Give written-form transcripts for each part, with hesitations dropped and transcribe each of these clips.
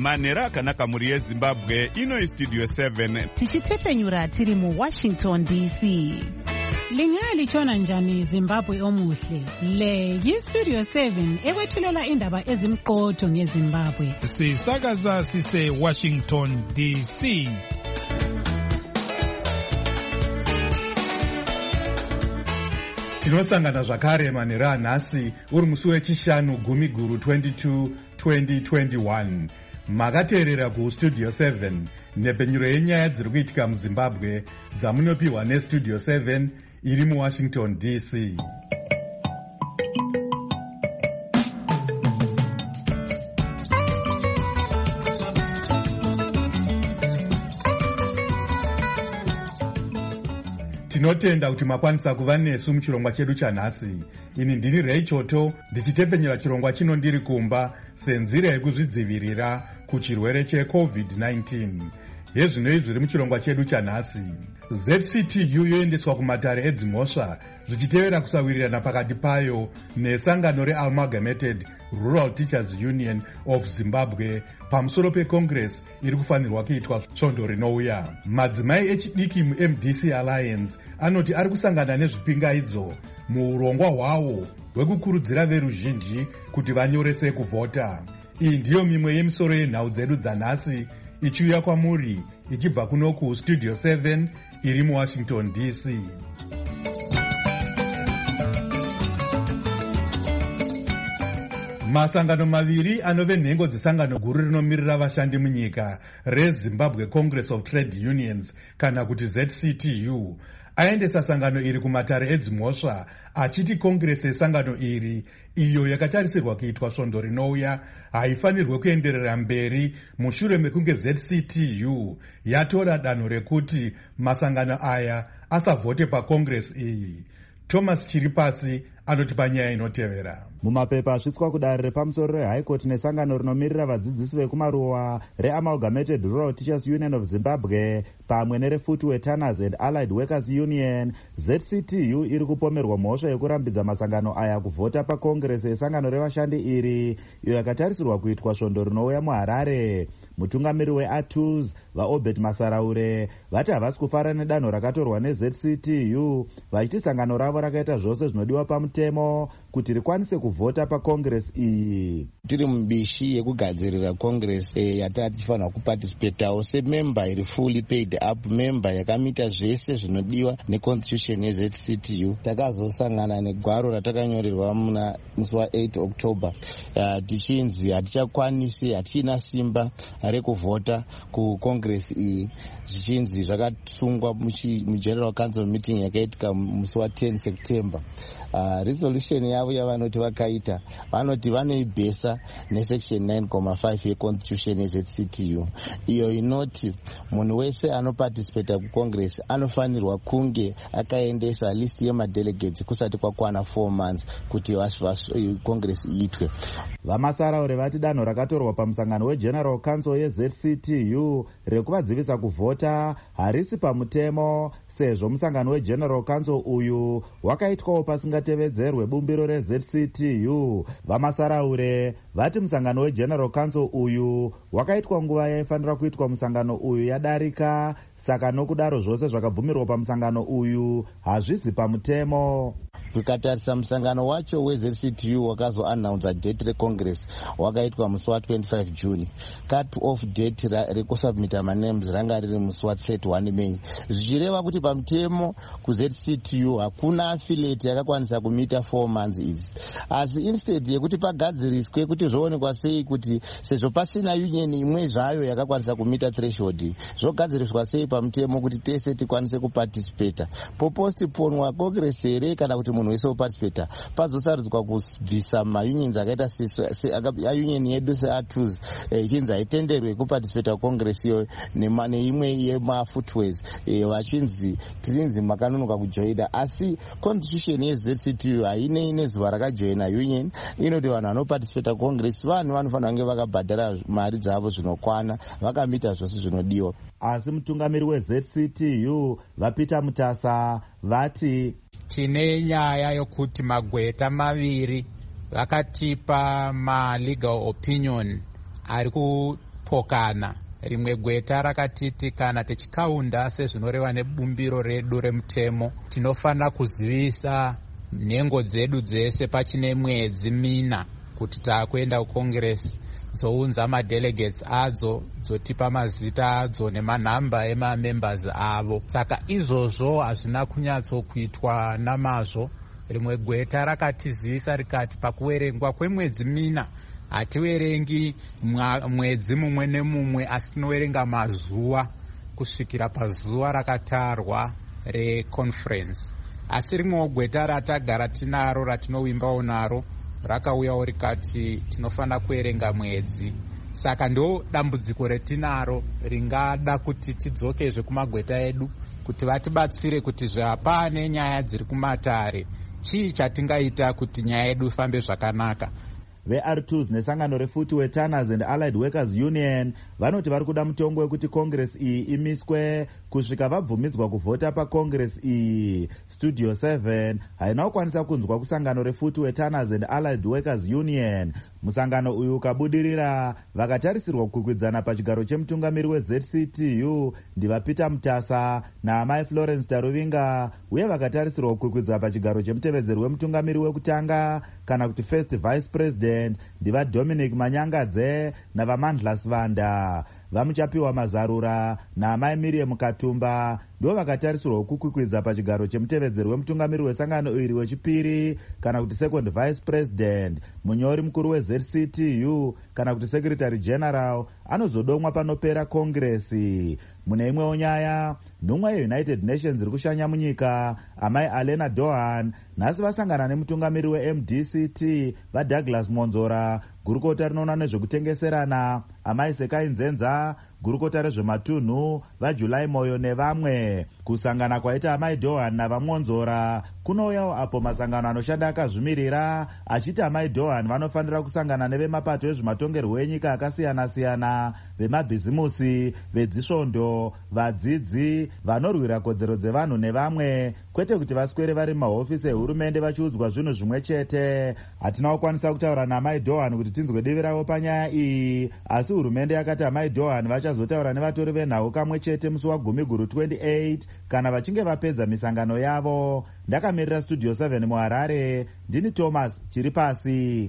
Manera akanaka muri yeZimbabwe. Ino Studio 7 tichitepenyura tiri mu Washington DC. Lingali chona njani Zimbabwe omuhle. Le yi-Studio 7 ekwethulela indaba ezimqotho ngeZimbabwe. Sisakaza sise Washington DC. Tinosangana zvakare manhero nhasi uri musi wechishanu gumi guru 22 2021. Makateerera kustudio 7 nhepfenyuro yenyaya dziri kuitika muZimbabwe dzamunopiwa nestudio 7 iri muWashington DC. Tinotenda kuti makwanisa kuva nesu muchirongwa chedu chanhasi. Ini ndini Ray Choto ndichitepfenyera chirongwa chino ndiri kumba senzira yekuzvidzivirira kuchirwere cheCovid-19. Hezvino izviri muchirongwa chedu chanhasi. ZCTU yoendeswa kumatare edzimhosva zvichitevera kusawirirana pakati payo nesangano reAmalgamated Rural Teachers Union of Zimbabwe pamusoro peCongress iri kufanirwa kuitwa svondo rinouya. Madzimai echidiki muMDC Alliance anoti ari kusangana nezvipingaidzo muurongwa hwawo hwekukurudzira veruzhinji kuti vanyorese kuvhota. Iyi ndiyo mimwe yemisoro yenhau dzedu dzanhasi ichiuya kwamuri ichibva kuno kustudio 7 iri muWashington DC. Masangano maviri anove nhengo dzesangano guru rinomirira vashandi munyika reZimbabwe Congress of Trade Unions kana kuti ZCTU aendesa sangano iri kumatare edzimhosva achiti Congress yesangano iri iyo yakatarisirwa kuitwa svondo rinouya haifanirwe kuenderera mberi mushure mekunge ZCTU yatora danho rekuti masangano aya asavhote paCongress iyi. Thomas Chiripasi anoti panyaya inotevera. Mumapepa asvitswa kudare repamusoro reHigh Court nesangano rinomirira vadzidzisi vekumaruwa reAmalgamated Rural Teachers Union of Zimbabwe pamwe nereFootwear Tanners and Allied Workers Union, ZCTU iri kupomerwa mhosva yekurambidza masangano aya kuvhota paCongress yesangano revashandi iri iyo yakatarisirwa kuitwa svondo rinouya muHarare. Mutungamiri weATUS vaObert Masaraure vati havasi kufara nedanho rakatorwa neZCTU vachiti sangano ravo rakaita zvose zvinodiwa pamutemo kuti rikwanise kuvhota paCongress iyi. Tiri mubishi yekugadzirira Congress yatati tifanira kuparticipatawo semember iri fully paid up member yakamita zvese zvinodiwa neconstitution yeZCTU. Takazosangana negwaro ratakanyorerwa muna musi wa8 October tichinzi hatichakwanisi hatichina simba rekuvhota kuCongress iyi, zvichinzi zvakasungwa muGeneral Council meeting yakaitika musi wa10 September. Resolution yavo yavanoti vakaita vanoti vanoibhesa nesection 9.5 yeconstitution yeZCTU iyo inoti munhu wese anoparticipata kuCongress anofanirwa kunge akaendesa list yemadelegates kusati kwakwana 4 months kuti Congress iitwe. Vamasaraure vati danho rakatorwa pamusangano weGeneral Council yeZCTU rekuvadzivisa kuvhota harisi pamutemo sezvo musangano weGeneral Council uyu wakaitwawo pasingatevedzerwe bumbiro reZCTU. Vamasaraure vati musangano weGeneral Council uyu wakaitwa nguva yaifanira kuitwa musangano uyu yadarika, saka nokudaro zvose zvakabvumirwa pamusangano uyu hazvisi pamutemo. Tukatarisa musangano wacho weZCTU wakazoannounce date reCongress wakaitwa musi wa25 June. Cut off date rekusubmita manames ranga riri musi wa31 May. Zvichireva kuti pamutemo kuZCTU hakuna affiliate yakakwanisa kumita 4 months idzi. Asi instead yekuti pagadziriswe kuti zvoonekwa sei kuti sezvo pasina union imwe zvayo yakakwanisa kumita threshold, zvogadziriswa sei pamutemo kuti tese tikwanise kuparticipata. Popostponwa Congress here kana kuti munhu wese uparticipata pazosarudzwa kubvisa maunions akaita union yedu seATUS ichinzi haitenderwe kuparticipata Congress iyo neimwe yemaFootways vachinzi tirinzi makanonoka kujoina. Asi constitution yeZCTU haine zuva rakajoina union, inoti vanhu vanoparticipata Congress vanhu vanofanira kunge vakabhadhara mari dzavo zvinokwana vakamita zvose zvinodiwa. Asi mutungamiri weZCTU vaPeter Mutasa vati tine nyaya yokuti magweta maviri vakatipa malegal opinion ari pokana. Rimwe gweta rakatiti kana tichikaunda sezvinoreva nebumbiro redu remutemo, tinofanira kuzivisa nhengo dzedu dzese pachine mwedzi mina kuti taakuenda kucongress, dzounza madelegates adzo, dzotipa mazita adzo nemanhamba emamembers avo. Saka izvozvo hazvina kunyatsokuitwa namazvo. Rimwe gweta rakatizivisa rikati pakuverengwa kwemwedzi mina hativerengi mwedzi mumwe nemumwe, asi tinoverenga mazuva kusvikira pazuva rakatarwa reconference. Asi rimwewo gweta ratagara tinaro ratinovimbawo naro rakauyawo rikati tinofanira kuverenga mwedzi. Saka ndo dambudziko retinaro ringada kuti tidzokezve kumagweta edu kuti vatibatsire kuti zvapane nyaya dziri kumatare, chii chatingaita kuti nyaya yedu ifambe zvakanaka. veR2s nesangano reFootwear Tanners and Allied Workers Union vanoti vari kuda mutongo wekuti congress iyi imiswe kusvika vabvumidzwa kuvhota pacongress iyi. Studio 7 haina kukwanisa kunzwa kusangano reFootwear Tanners and Allied Workers Union. Musangano uyu ukabudirira vakatarisirwa kukwikwidzana pachigaro chemutungamiri weZCTU ndiva Peter Mutasa naamai Florence Taruvinga, uye vakatarisirwa kukwikwidzwa pachigaro chemutevedzeri wemutungamiri wekutanga kana kuti first vice president ndiva Dominic Manyangadze navaMandla Svanda. Vamuchapiwa mazarura naamai Miriam Katumba ndo vakatarisirwa kukwikwidza pachigaro chemutevedzeri wemutungamiri wesangano iri wechipiri kana kuti second vice president. Munyori mukuru weZCTU kana kuti secretary general anozodomwa panopera kongresi. Mune imwewo nyaya, nhumwa yeUnited Nations iri kushanya munyika amai Alena Dohan nhasi vasangana nemutungamiri weMDCT vaDouglas Monzora, gurukota rinoona nezvekutengeserana amai Sekai Nzenza, gurukota rezvematunhu vaJulai Moyo nevamwe. Kusangana kwaita amai Dohan navaMonzora kunouyawo apo masangano anoshanda akazvimirira achiti amai Dohan vanofanira kusangana nevemapato ezvematongerwo enyika akasiyana-siyana, vemabhizimusi, vedzisvondo, vadzidzi, vanorwira kodzero dzevanhu nevamwe, kwete kuti vaswere vari mahofisi ehurumende vachiudzwa zvinhu zvimwe chete. Hatina kukwanisa kutaura naamai Dohan kuti tinzwe divi ravo panyaya iyi, asi hurumende yakati amai Dohan vachazotaura nevatori venhau kamwe chete musi wa10 Guru 28 kana vachinge vapedza misangano yavo. Ndakamirira Studio 7 muHarare, ndini Thomas Chiripasi.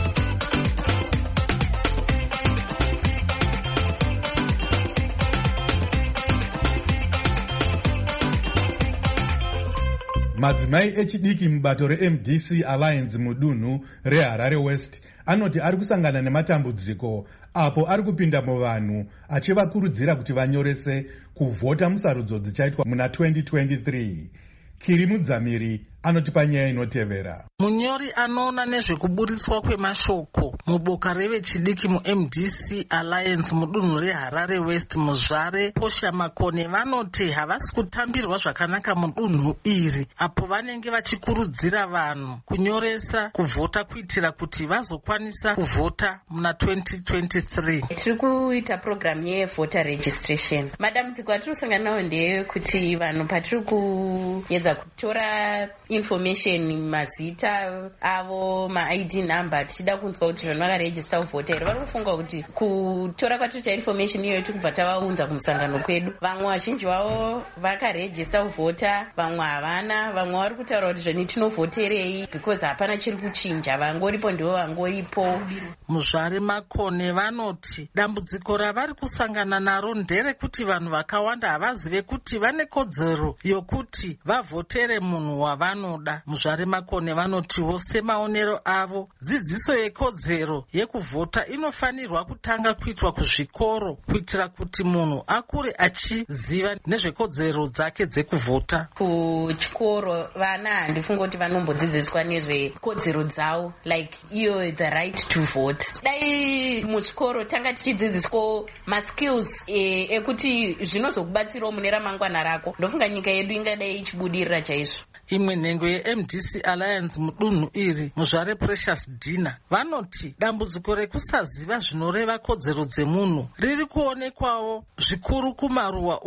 Madzimai echidiki mubato reMDC Alliance mudunhu reHarare West anoti ari kusangana nematambudziko apo ari kupinda muvanhu achivakurudzira kuti vanyorese kuvhota musarudzo dzichaitwa muna 2023. Kiri Mudzamiri anotipa nyaya inotevera. Munyori anoona nezvekuburitswa kwemashoko muboka revechidiki muMDC Alliance mudunhu reHarare West Muzvare Posha Makone vanoti havasi kutambirwa zvakanaka mudunhu iri apo vanenge vachikurudzira vanhu kunyoresa kuvhota kuitira kuti vazokwanisa kuvhota muna 2023. Tiri kuita program yevoter registration. Madambudziko atiri kusangana nawo ndeyekuti vanhu patiri kuedza kutora information, mazita avo, maID number, tichida kunzwa kuti vanhu vakarejista kuvhota here. Vari kufunga kuti kutora kwatinoita information iyoyo tikubva tavaunza kumusangano kwedu. Vamwe vazhinji vavo vakarejista kuvhota, vamwe havana, vamwe vari kutaura kuti zveni tinovhoterei because hapana chiri kuchinja, vangoripo ndivo vangoripo. Muzvare Makone vanoti dambudziko ravari kusangana naro nderekuti vanhu vakawanda havazive kuti vane kodzero yokuti vavhotere munhu wavanoda. Muzvare Makone vanotiwo semaonero avo, dzidziso yekodzero yekuvhota inofanirwa kutanga kuitwa kuzvikoro kuitira kuti munhu akure achiziva nezvekodzero dzake dzekuvhota. Kuchikoro vana handifunga kuti vanombodzidziswa nezvekodzero dzavo, like iyo the right to vote. Dai muchikoro tanga tichidzidziswa maskills ekuti zvinozokubatsirawo mune ramangwana rako, ndofunga nyika yedu ingadai ichibudirira chaizvo. Imwe nhengo yeMDC Alliance mudunhu iri Muzvare Precious Dina vanoti dambudziko rekusaziva zvinoreva kodzero dzemunhu riri kuonekwawo zvikuru kumaruwa uko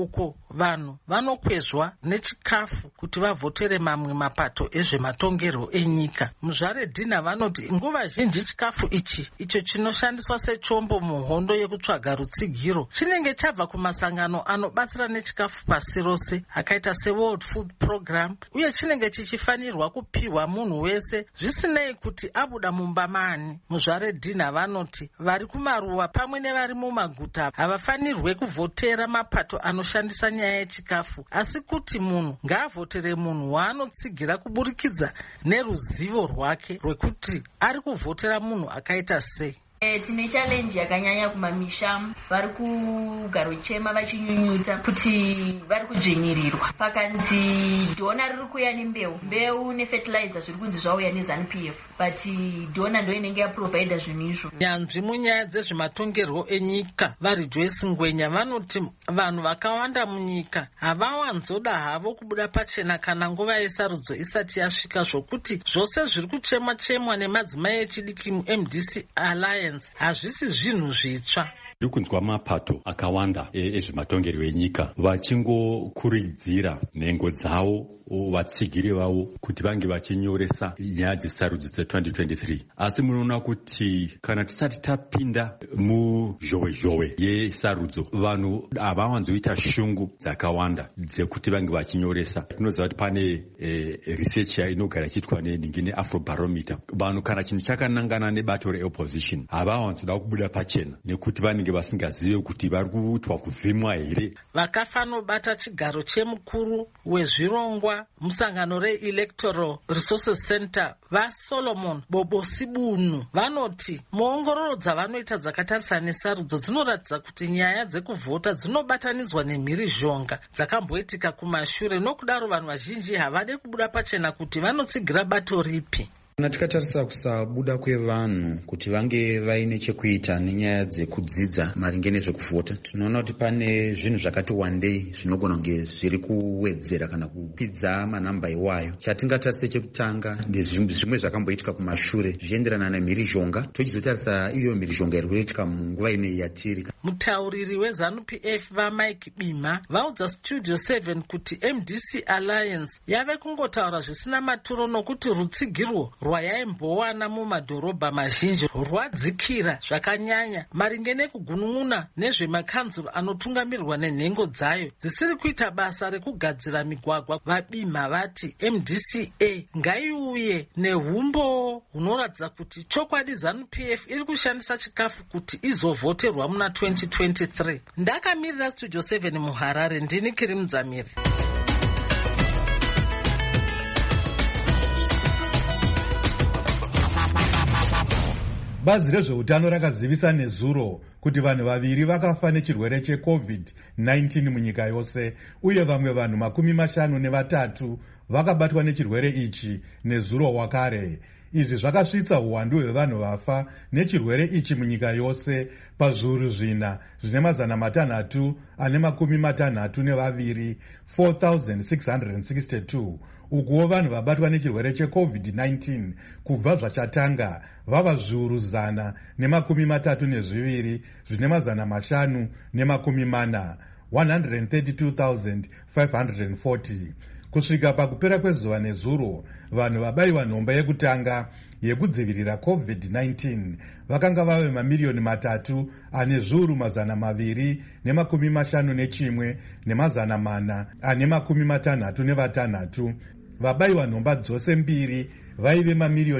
vanhu vanokwezva nechikafu kuti vavhotere mamwe mapato ezvematongerwo enyika. Muzvaredhina vanoti nguva zhinji chikafu icho chinoshandiswa sechombo muhondo yekutsvaga rutsigiro chinenge chabva kumasangano anobatsira nechikafu pasi rose akaita seWorld Food Program, uye chinenge chichifanirwa kupiwa munhu wese zvisinei kuti abuda mumba mani. Muzvaredhina vanoti vari kumaruwa pamwe nevari mumaguta havafanirwe kuvhotera mapato anoshandisa nyaya yechikafu, asi kuti munhu ngaavhotere munhu waanotsigira kuburikidza neruzivo rwake rwekuti ari kuvhotera munhu akaita sei. Tine challenge yakanyanya kumamisha, vari kugaro chema vachinyunyuta kuti vari kudzvinyirirwa. Pakanzi dhona riri kuuya mbeu nefertilizer zviri kunzi zvauya neZANU-PF, but dhona ndo inenge yaprovida zvinhu izvo. Nyanzvi munyaya dzezvematongerwo enyika vari Joyce Ngwenya vanoti vanhu vakawanda munyika havawanzoda havo kubuda pachena kana nguva yesarudzo isati yasvika, zvokuti zvose zviri kuchemwa nemadzimai echidiki muMDC Alliance hazvisi zvinhu zvitsva. Ndiri kunzwa mapato akawanda ezvematongerwo enyika vachingokurudzira nhengo dzavo vatsigiri vavo kuti vange vachinyoresa nyaya dzesarudzo dze2023, asi munoona kuti kana tisati tapinda muzhowezhowe yesarudzo vanhu havawanzoita shungu dzakawanda dzekuti vange vachinyoresa. Tinoziva kuti pane research inogara ichiitwa neningi neAfrobarometer. Vanhu kana chinhu chakanangana nebato reopposition havawanzoda kubuda pachena nekuti vanenge vasingazive kuti vari kuitwa kuvhimwa here. Vakafanobata chigaro chemukuru wezvirongwa musangano reElectoral Resources Center vaSolomon Bobosibunu vanoti muongororo dzavanoita dzakatarisa nesarudzo dzinoratidza kuti nyaya dzekuvhota dzinobatanidzwa nemhirizhonga dzakamboitika kumashure, nokudaro vanhu vazhinji havade kubuda pachena kuti vanotsigira bato ripi. Kana tikatarisa kusabuda kwevanhu kuti vange vaine chekuita nenyaya dzekudzidza maringe nezvekuvhota, tinoona kuti pane zvinhu zvakati wandei zvinogona kunge zviri kuwedzera kana kukwidza manhamba iwayo. Chatingatarise chekutanga ndezvimwe zvakamboitika kumashure zvichienderana nemhirizhonga, tochizotarisa iyo mhirizhonga iri kuitika munguva inei yatiri. Mutauriri weZANU-PF vaMike Bima vaudza Studio 7 kuti MDC Alliance yave kungotaura zvisina maturo nokuti rutsigirwo rwayaimbowana mumadhorobha mazhinji rwadzikira zvakanyanya maringe nekugunun'una nezvemakanzuro anotungamirwa nenhengo dzayo dzisiri kuita basa rekugadzira migwagwa. Vabima vati MDCA ngaiuye neumbo hunoratidza kuti chokwadi ZANU-PF iri kushandisa chikafu kuti izovhoterwa muna 2023. Ndakamirira Studio 7 muHarare, ndini Kiri Mudzamiri. Bazi rezveutano rakazivisa nezuro kuti vanhu vaviri vakafa nechirwere cheCovid-19 munyika yose, uye vamwe vanhu 53 vakabatwa nechirwere ichi nezuro wakare. Izvi zvakasvitsa uwandu hwevanhu vafa nechirwere ichi munyika yose pazviuru zvina zvine 362 4,662. Ukuwo vanhu vabatwa nechirwere cheCovid-19 kubva zvachatanga vava zviuru 132 zvine 540, 132,540. Kusvika pakupera kwezuva nezuro, vanhu vabayiwa nhomba yekutanga yekudzivirira COVID-19 vakanga vave 3,251,466. Vabayiwa nhomba dzose mbiri vaive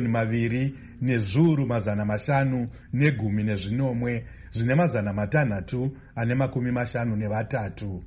2,510,513 zvine 653.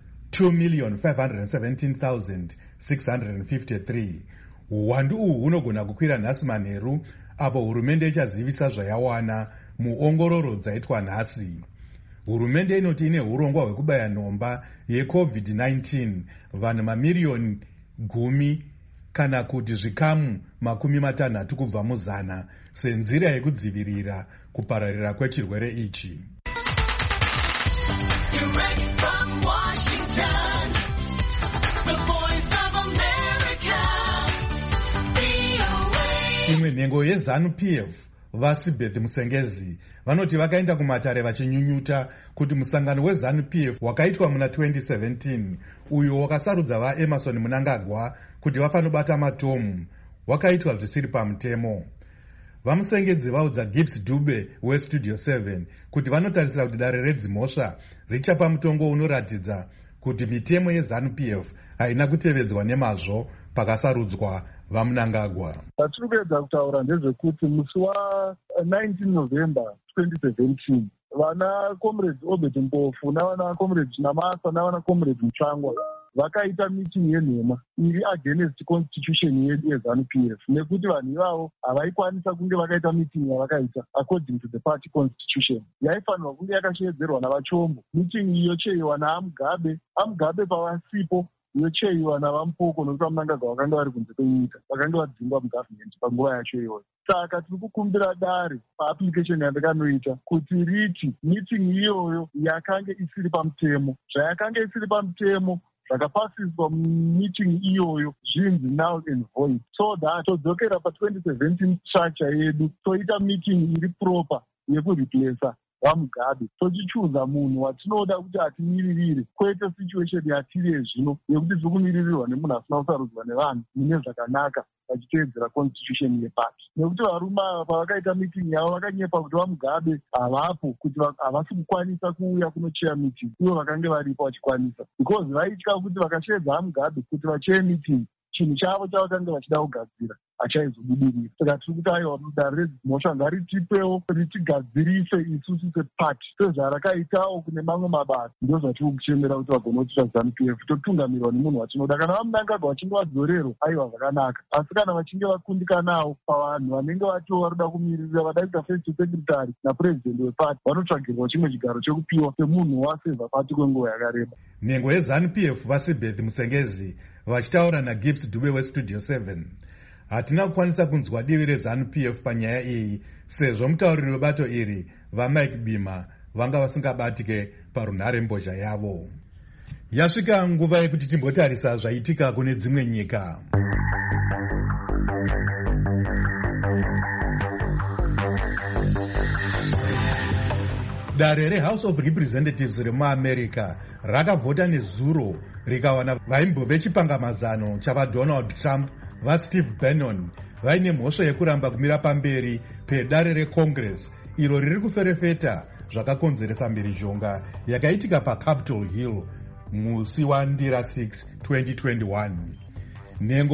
2,517,653. Uwandu uhu hunogona kukwira nhasi manheru apo hurumende ichazivisa zvayawana muongororo dzaitwa nhasi. Hurumende inoti ine urongwa hwekubaya nhomba yeCovid-19 vanhu mamiliyoni 10 kana kuti zvikamu 60 kubva muzana senzira yekudzivirira kupararira kwechirwere ichi. Imwe nhengo yeZANU-PF vaSibeth Musengezi vanoti vakaenda kumatare vachinyunyuta kuti musangano weZANU-PF wakaitwa muna 2017 uyo wakasarudza vaEmerson Mnangagwa kuti vafanobata matomu wakaitwa zvisiri pamutemo. Vamusengedzi vaudza Gibbs Dube weStudio 7 kuti vanotarisira kuti dare redzimhosva richapa mutongo unoratidza kuti mitemo yeZANU-PF haina kutevedzwa nemazvo pakasarudzwa vaMnangagwa. Patiri kuedza kutaura ndezvekuti musi wa19 November 2017 vana comrades Obed Mpofu navana comrades Namasa navana comrades Mutsvangwa vakaita meeting yenhema iri against constitution yedu yeZANU-PF nekuti vanhu ivavo havaikwanisa kunge vakaita meeting yavakaita according to the party constitution yaifanirwa kunge yakashedzerwa navachombo. Meeting iyo cheiwa naAmugabe pavasipo yocheiwa navaMupoko nokuti vaMnangagwa vakanga vari kunze kwenyika vakanga vadzingwa mugovernment panguva yacho iyoyo. Saka tiri kukumbira dare paapplication yandakanoita kuti riti meeting iyoyo yakanga isiri pamutemo, zvayakanga isiri pamutemo zvakapasiswa meeting iyoyo zvinzi null and void, so that todzokera pa2017 structure yedu toita meeting iri proper yekureplace vaMugabe, tochichuza munhu watinoda kuti atimiririre, kwete situation yatiri zvino yekuti tiri kumiririrwa nemunhu asina kusarudzwa nevanhu mune zvakanaka vachiteedzera constitution yepati. Nekuti varume ava pavakaita meeting yavo vakanyepa kuti vaMugabe havapo, kuti havasi kukwanisa kuuya kunocheya meeting, ivo vakanga varipo vachikwanisa, because vaitya kuti vakashedza vaMugabe kuti vacheye meeting chinhu chavo chavakanga vachida kugadzira achaizobudirira. Saka tiri kuti aiwa dare redzimhosva ngaritipewo ritigadzirise isusu sepati sezvarakaitawo kune mamwe mabasa. Ndo zvatiri kuchemera kuti vagonoitira ZANU-PF totungamirwa nemunhu watinoda. Kana vaMnangagwa vachinge vadzorerwa aiwa zvakanaka, asi kana vachinge vakundikanawo pavanhu vanenge vatiwo varoda kumiririra vadaita first secretary napurezidendi wepati vanotsvagirwa chimwe chigaro chekupiwa semunhu waseva pati kwenguva yakareba. Nhengo yeZANU-PF vaSibeth Musengezi vachitaura naGibbs Dube weStudio 7. Hatina kukwanisa kunzwa divi reZANU-PF panyaya iyi sezvo mutauriri webato iri vaMike Bima vanga vasingabatike parunhare mbozha yavo. Yasvika nguva yekuti timbotarisa zvaitika kune dzimwe nyika. Dare reHouse of Representatives remuAmerica rakavhota nezuro rikawana vaimbo vechipangamazano chavaDonald Trump vaSteve Bannon vaine mhosva yekuramba kumira pamberi pedare reCongress iro riri kuferefeta zvakakonzeresa mhirizhonga yakaitika paCapitol Hill musi waNdira 6, 2021. Nhengo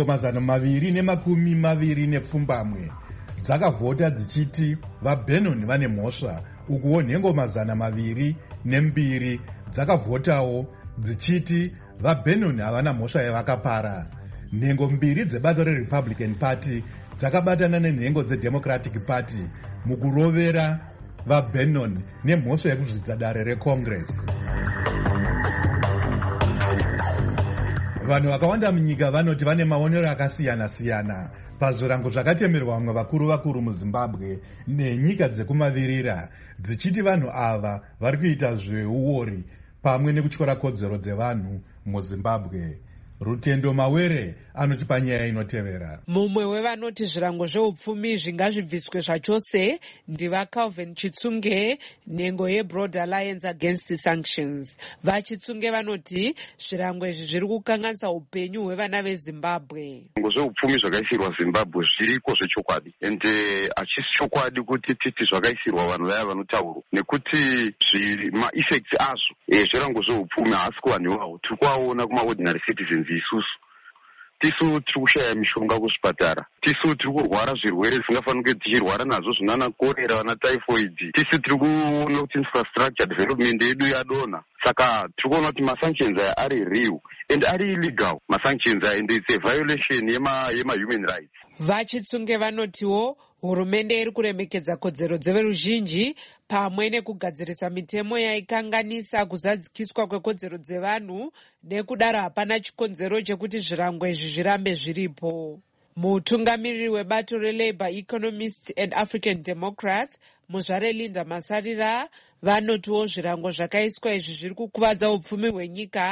220 dzakavhota dzichiti vaBannon vane mhosva, ukuwo nhengo 202 dzakavhotawo dzichiti vaBannon havana mhosva yavakapara. Nhengo 2 dzebato reRepublican Party dzakabatana nenhengo dzeDemocratic Party mukurovera vaBannon nemhosva yekuzvidza dare reCongress. Vanhu vakawanda munyika vanoti vane maonero akasiyana-siyana pazvirango zvakatemerwa vamwe vakuru muZimbabwe nenyika dzekumavirira dzichiti vanhu ava vari kuita zveuori pamwe nekutyora kodzero dzevanhu muZimbabwe. Rutendo Mawere anotipa nyaya inotevera. Mumwe wevanoti zvirango zveupfumi zvingazvibviswe zvachose ndivaCalvin Chitsunge, nhengo yeBroad Alliance Against Sanctions. VaChitsunge vanoti zvirango izvi zviri kukanganisa upenyu hwevana veZimbabwe. Zvirango zveupfumi zvakaisirwa Zimbabwe zviriko zvechokwadi, ende hachisi chokwadi kuti titi zvakaisirwa vanhu vaya vanotaurwa, nekuti maeffects azvo zvirango zveupfumi haasi kuvanhu ivavo. Tiri kuvaona kumaordinary citizens. Tisu tiri kushaya mishonga kuzvipatara, tisu tiri kurwara zvirwere zvisingafanira kunge tichirwara nazvo zvinana korera vana typhoid, tisu tiri kuona kuti infrastructure development yedu yadonha. Saka tiri kuona kuti masanctions aya ari real and ari illegal masanctions aya, and it's a violation yema human rights. VaChitsunge vanotiwo hurumende iri kuremekedza kodzero dzeveruzhinji pamwe nekugadzirisa mitemo yaikanganisa kuzadzikiswa kwekodzero dzevanhu, nekudaro hapana chikonzero chekuti zvirango izvi zvirambe zviripo. Mutungamiriri webato reLabour Economists and African Democrats muzvare Linda Masarira vanotiwo zvirango zvakaiswa izvi zviri kukuvadza upfumi hwenyika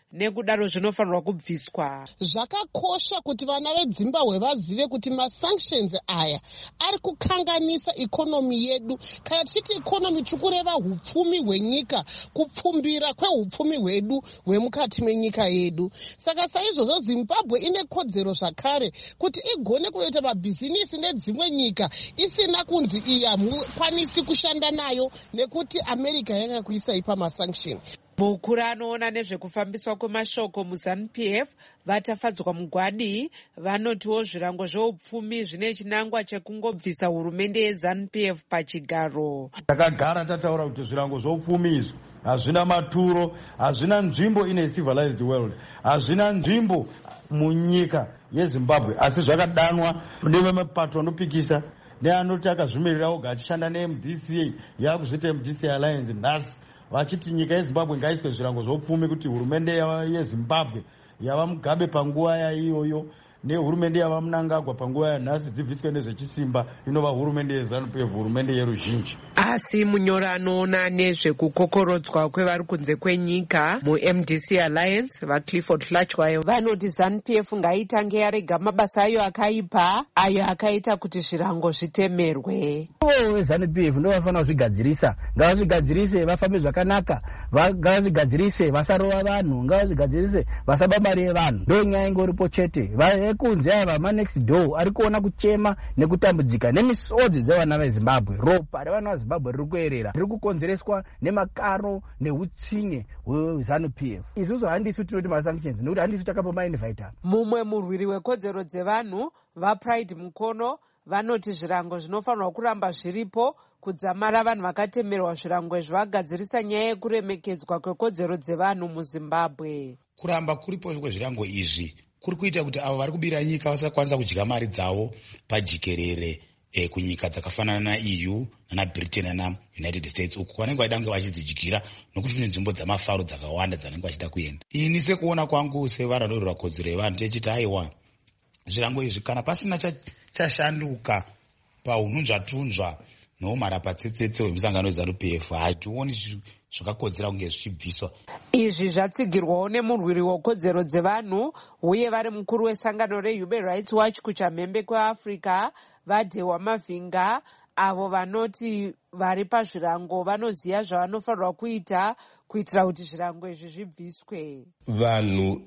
nekudaro zvinofanirwa kubviswa. Zvakakosha kuti vana veZimbabwe vazive kuti masanctions aya ari kukanganisa ikonomi yedu. Kana tichiti ikonomi tikureva hupfumi hwenyika, kupfumbira kwehupfumi hwedu hwemukati menyika yedu. Saka saizvozvo Zimbabwe ine kodzero zvakare kuti igone kuita mabhizinisi nedzimwe nyika isina kunzi iyi hamukwanisi kushanda nayo nekuti America yakakuisai pamasanction. Mukuru anoona nezvekufambiswa kwemashoko muZANU-PF vatafadzwa mugwadi vanotiwo zvirango zveupfumi zvine chinangwa chekungobvisa hurumende yeZANU-PF pachigaro. Takagara tataura kuti zvirango zveupfumi izvi hazvina maturo, hazvina nzvimbo in a civilized world, hazvina nzvimbo munyika yeZimbabwe, asi zvakadanwa nevemapato anopikisa neanoti akazvimirira oga achishanda neMDCA yakuzviita MDCA Alliance nhasi vachiti nyika yeZimbabwe ngaiswe zvirango zveupfumi kuti hurumende yeZimbabwe yava Mugabe panguva yaiyoyo nehurumende yava Mnangagwa panguva yanhasi dzibviswe nezvechisimba inova hurumende yeZANU-PF, hurumende yeruzhinji. Asi munyori anoona nezvekukokorodzwa kwevari kunze kwenyika muMDC Alliance vaClifford Hlachwayo vanoti ZANU-PF ngaitange yarega mabasa ayo akaipa ayo akaita kuti zvirango zvitemerwe. ZANU-PF ndovafanira kuzvigadzirisa, ngavazvigadzirise vafambe zvakanaka, ngavazvigadzirise vasarova vanhu, ngavazvigadzirise vasaba mari yevanhu. Ndo nyaya ingoripo chete. Kunze ava manext door ari kuona kuchema nekutambudzika nemisodzi dzevana veZimbabwe. Ropa revana veZimbabwe riri kuerera, riri kukonzereswa nemakaro neutsinye hweZANU-PF. Isusu handisi tinoti masanctions nekuti handisi takapamainvita. Mumwe murwiri wekodzero dzevanhu vaPride Mukono vanoti zvirango zvinofanirwa kuramba zviripo kudzamara vanhu vakatemerwa zvirango izvi vagadzirisa nyaya yekuremekedzwa kwekodzero dzevanhu muZimbabwe. Kuramba kuripo kwezvirango izvi kuri kuita kuti avo vari kubira nyika vasakwanisa kudya mari dzavo pajikerere kunyika dzakafanana naEU naBritain naUnited States uku vanenge vaida kunge vachidzidyira nokuti kune nzvimbo dzamafaro dzakawanda dzanenge vachida kuenda. Ini sekuona kwangu sevarandorirwa kodzero yevanhu techiti aiwa zvirango izvi kana pasina chashanduka paununzvatunzva noumhara patsetsetse hwemusangano weZANU-PF hationi zvakakodzera kunge zvichibviswa. Izvi zvatsigirwawo nemurwiri wekodzero dzevanhu uye vari mukuru wesangano reHuman Rights Watch kuchamhembe kweAfrica vaDhewa Mavhinga, avo vanoti vari pazvirango vanoziva zvavanofanirwa kuita kuitira kuti zvirango izvi zvibviswe. Vanhu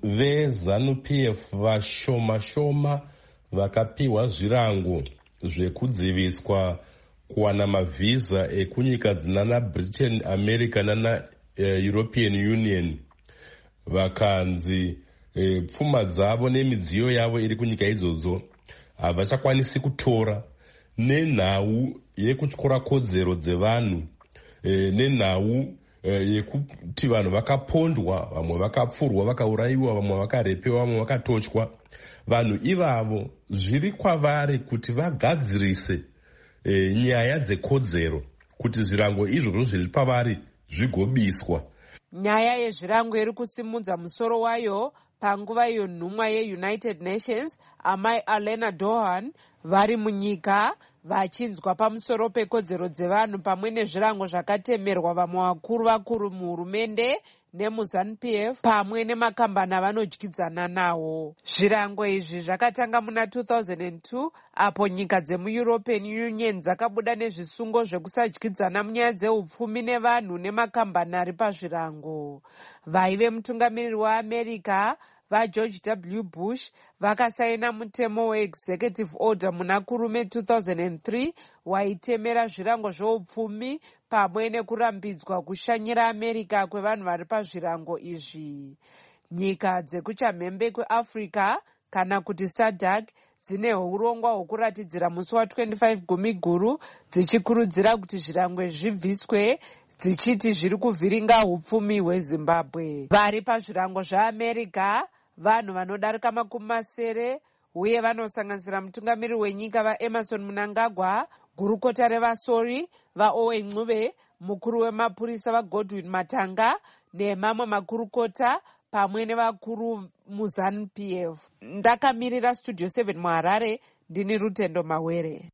veZANU-PF vashoma vakapiwa zvirango zvekudziviswa kuwana mavhiza ekunyika dzinana Britain, America nana European Union vakanzi pfuma dzavo nemidziyo yavo iri kunyika idzodzo havachakwanisi kutora nenhau yekutyora kodzero dzevanhu, nenhau yekuti vanhu vakapondwa, vamwe vakapfurwa vakaurayiwa, vamwe vakarepewa, vamwe vakatochwa. Vanhu ivavo zviri kwavari kuti vagadzirise nyaya dzekodzero kuti zvirango izvozvo zviri pavari zvigobiswa. Nyaya yezvirango iri kusimudza musoro wayo panguva iyo nhumwa yeUnited Nations amai Alena Dohan vari munyika vachinzwa pamusoro pekodzero dzevanhu pamwe nezvirango zvakatemerwa vamwe vakuru muhurumende nemuZANU-PF pamwe nemakambani avanodyidzana nawo. Zvirango izvi zvakatanga muna 2002 apo nyika dzemuEuropean Union dzakabuda nezvisungo zvekusadyidzana munyaya dzeupfumi nevanhu nemakambani ari pazvirango. Vaive mutungamiriri weAmerica vaGeorge W. Bush vakasaina mutemo weExecutive Order muna kurume 2003 waitemera zvirango zveupfumi pamwe nekurambidzwa kushanyira America kwevanhu vari pazvirango izvi. Nyika dzekuchamhembe kweAfrica kana kuti SADC dzine urongwa hwokuratidzira musi wa25 Gumiguru dzichikurudzira kuti zvirango zvibviswe dzichiti zviri kuvhiringa upfumi hweZimbabwe. Vari pazvirango zveAmerica vanhu vanodarika 70 uye vanosanganisira mutungamiriri wenyika vaEmerson Mnangagwa, gurukota revaSori vaOwen Ncube, mukuru wemapurisa vaGodwin Matanga nemamwe makurukota pamwe nevakuru muZANU-PF. Ndakamirira Studio 7 muHarare, ndini Rutendo Mawere.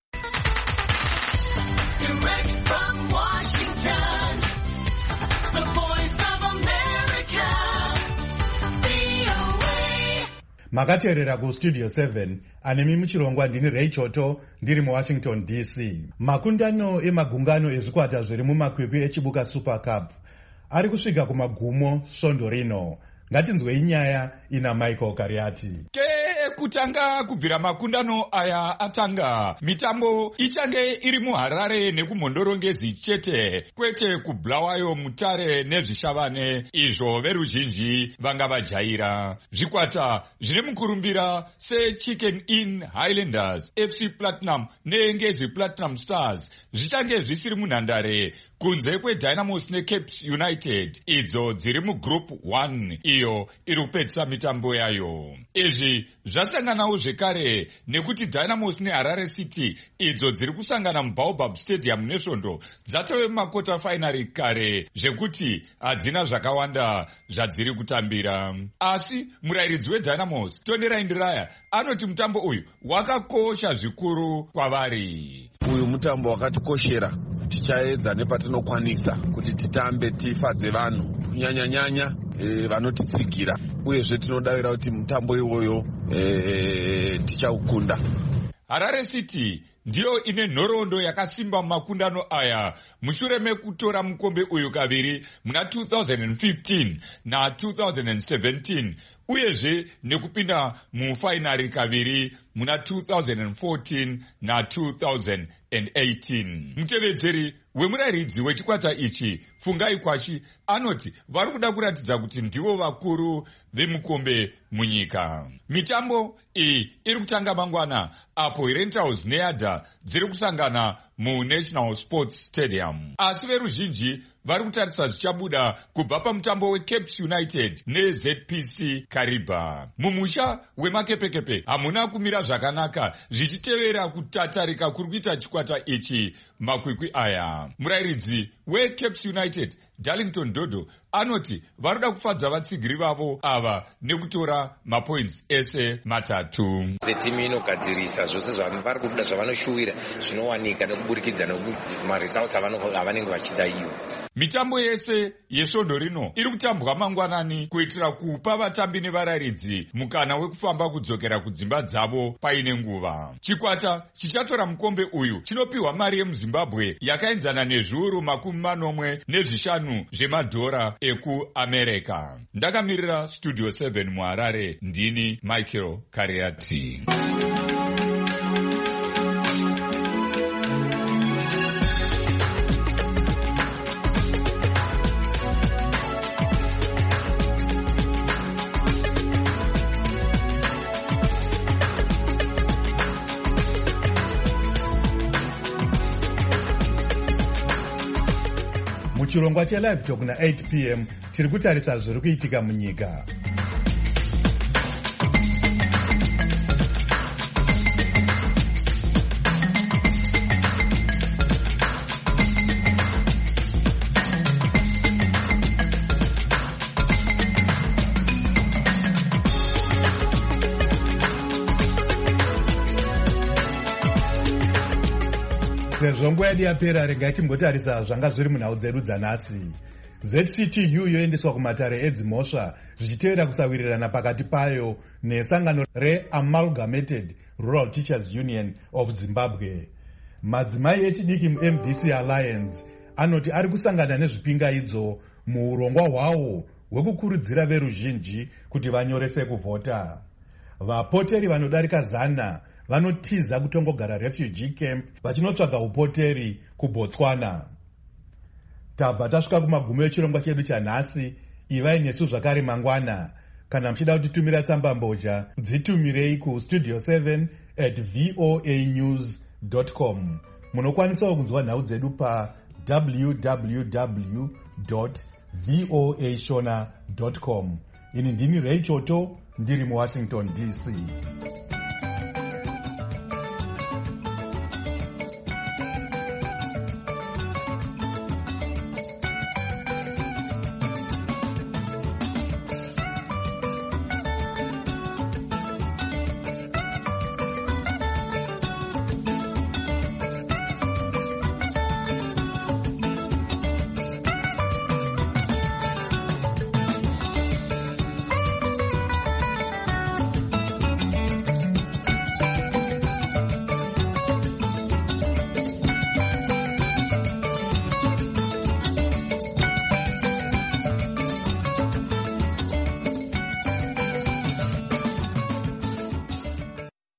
makateerera kustudio 7 anemi muchirongwa ndini Ray Choto ndiri muWashington DC. Makundano emagungano ezvikwata zviri mumakwikwi echibuka Super Cup ari kusvika kumagumo svondo rino. Ngatinzwei nyaya ina Michael Kariati. Kutanga kubvira makundano aya atanga, mitambo ichange iri muHarare nekumhondorongezi chete, kwete kuBulawayo, Mutare nezvishavane izvo veruzhinji vanga vajaira. Zvikwata zvine mukurumbira seChicken Inn Highlanders, FC Platinum neNgezi Platinum Stars zvichange zvisiri munhandare kunze kweDynamos neCapes United idzo dziri mugroup 1 iyo iri kupedzisa mitambo yayo. Izvi zvasanganawo zvekare nekuti Dynamos neHarare City idzo dziri kusangana muBaobab Stadium nesvondo dzatove mumakota finari kare zvekuti hadzina zvakawanda zvadziri kutambira. Asi murayiridzi weDynamos Tony Raindiraya anoti mutambo uyu wakakosha zvikuru kwavari. Uyu mutambo wakatikoshera, tichaedza nepatinokwanisa kuti titambe tifadze vanhu kunyanya vanotitsigira, uyezve tinodavira kuti mutambo iwoyo tichaukunda. Harare City ndiyo ine nhoroondo yakasimba mumakundano aya mushure mekutora mukombe uyu kaviri muna 2015 na 2017 uyezve nekupinda mufainari kaviri muna 2014 na 2018. Mutevedzeri wemurayiridzi wechikwata ichi Fungai Kwashi anoti vari kuda kuratidza kuti ndivo vakuru vemukombe munyika. Mitambo iyi iri kutanga mangwana apo Rentals neAdha dziri kusangana muNational Sports Stadium. Asi veruzhinji vari kutarisa zvichabuda kubva pamutambo weCapes United neZPC Kariba. Mumusha wemakepekepe hamuna kumira zvakanaka zvichitevera kutatarika kuri kuita chikwata ichi makwikwi aya. Murayiridzi weCapes United Darlington Dodo anoti varoda kufadza vatsigiri vavo ava nekutora mapoints ese matatu. Timu inogadzirisa zvose zvavari kuda zvavanoshuwira zvinowanika nekuburikidza nemaresults avanenge vachida iyo. Mitambo yese yesvondo rino iri kutambwa mangwanani kuitira kupa vatambi nevarayiridzi mukana wekufamba kudzokera kudzimba dzavo paine nguva. Chikwata chichatora mukombe uyu chinopiwa mari yemuZimbabwe yakaenzana nezviuru 50 zvemadhora ekuAmerica. Ndakamirira Studio 7 muHarare, ndini Michael Kariati. Muchirongwa chelive talk na 8 p.m. tiri kutarisa zviri kuitika munyika. Sezvo nguva yedu yapera, regai timbotarisa zvanga zviri munhau dzedu dzanhasi. ZCTU yoendeswa kumatare edzimhosva zvichitevera kusawirirana pakati payo nesangano reAmalgamated Rural Teachers Union of Zimbabwe. Madzimai echidiki muMDC Alliance anoti ari kusangana nezvipingaidzo muurongwa hwawo hwekukurudzira veruzhinji kuti vanyorese kuvhota. Vapoteri vanodarika 100 vanotiza kutongogara refugee camp vachinotsvaga upoteri kuBotswana. Tabva tasvika kumagumo echirongwa chedu chanhasi. Ivai nesu zvakare mangwana. Kana muchida kutitumira tsamba mbozha, dzitumirei kustudio7@voanews.com. Munokwanisawo kunzwa nhau dzedu pa www.voashona.com. Ini ndini Ray Choto ndiri muWashington DC.